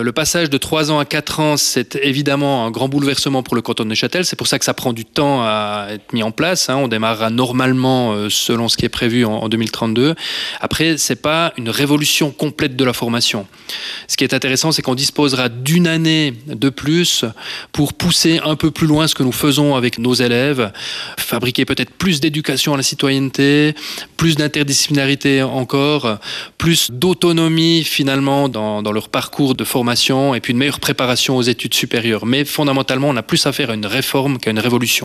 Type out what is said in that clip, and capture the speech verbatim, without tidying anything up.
le, le passage de trois ans à quatre ans, c'est évidemment un grand bouleversement pour le canton de Neuchâtel. C'est pour ça que ça prend du temps à être mis en place. Hein. On démarrera normalement euh, selon ce qui est prévu en, en deux mille trente-deux. Après, c'est pas une révolution complète de la formation. Ce qui est intéressant, c'est qu'on disposera d'une année de plus pour pousser un peu plus loin ce que nous faisons avec nos élèves, fabriquer peut-être plus d'éducation à la citoyenneté, plus d'interdisciplinarité encore, plus d'autonomie finalement dans, dans leur parcours de formation et puis une meilleure préparation aux études supérieures. Mais fondamentalement, on a plus à faire à une réforme qu'à une révolution.